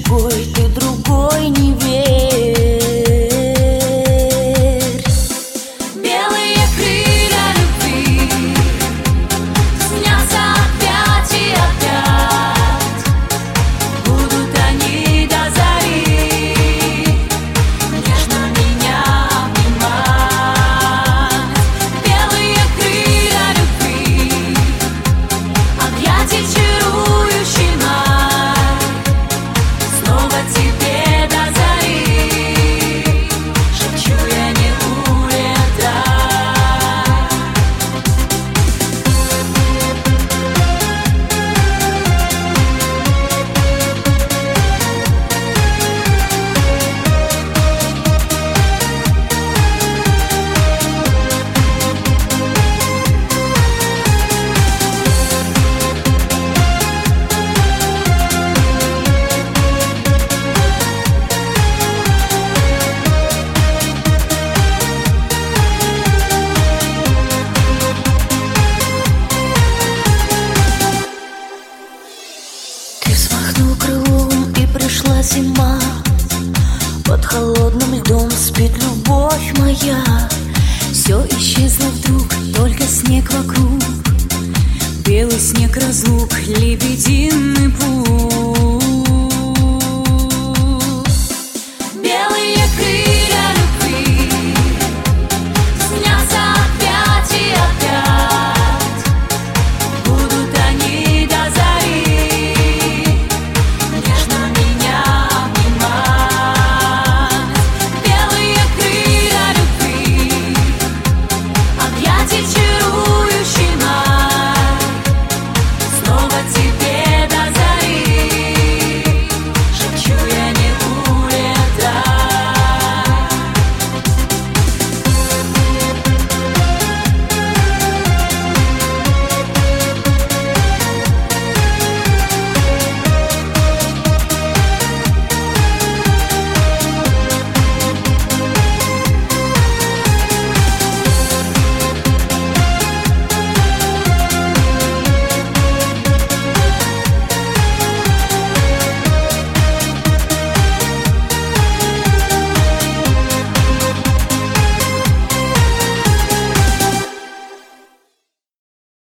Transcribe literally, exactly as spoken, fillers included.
другой, ты другой, не верь. Белые крылья любви снятся опять и опять, будут они до зари нежно меня обнимать. Белые крылья любви, объятий чарующий май, снова тебе до зари, шепчу я, не улетай. Ты взмахнул крылом, и пришла зима. Под холодным льдом спит любовь моя. Все исчезло вдруг, только снег вокруг, белый снег разлук, лебединый путь.